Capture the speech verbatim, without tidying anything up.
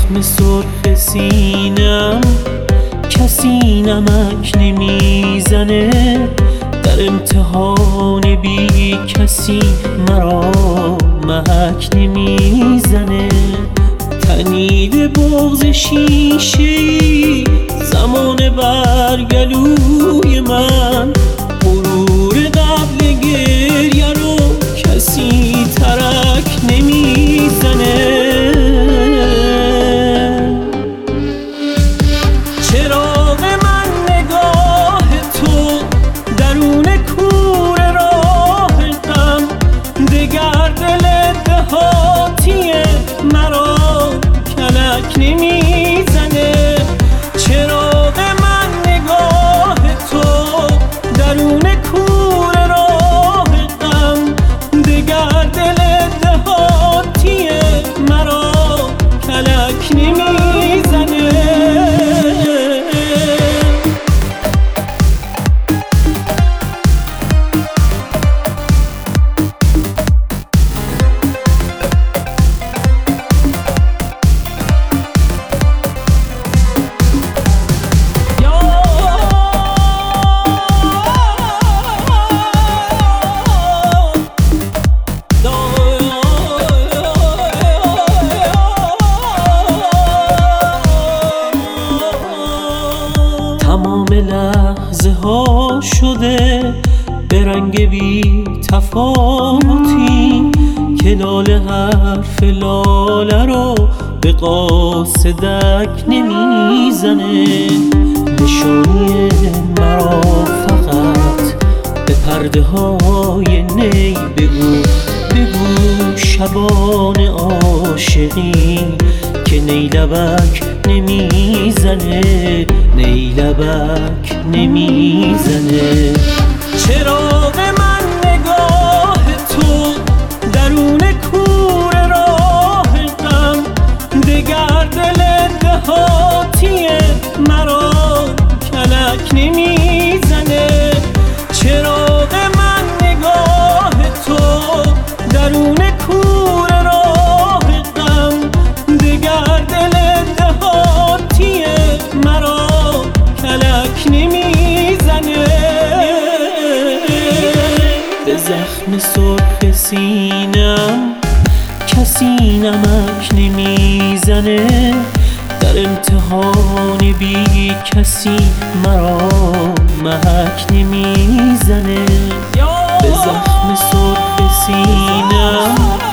زخم سرخ سینم کسی نمک نمیزنه، در امتحان بی کسی مرا محک نمیزنه. تنید بغض شیشه‌ای زمان برگلوی من، غرور قبل گریه رو کسی ترک نمیزنه. چراغ من نگاه تو درون کوره راه غم، دگر دل دهاتی مرا کلک نمیزنه. چراغ من نگاه تو درون کوره راه غم، دگر دل دهاتی مرا کلک نمیزنه. تمام لحظه ها شده به رنگ بی تفاوتی، که لاله حرف لاله رو به قاصدک نمیزنه. نشانی مرا فقط به پرده های نی بگو، بگو شبان عاشقی که نیلبک نمیزنه، نیلبک نمیزنه. چراغ من نگاه تو درون کوره راه غم، دگر دل دهاتی مرا کلک نمیزنه. چراغ من نگاه تو درون کوره راه غم، دگر دل دهاتی مرا کلک نمیزنه. به زخم سرخ سینم کسی نمک نمیزنه، در امتحان بی کسی مرا محک نمیزنه. به زخم سرخ سینم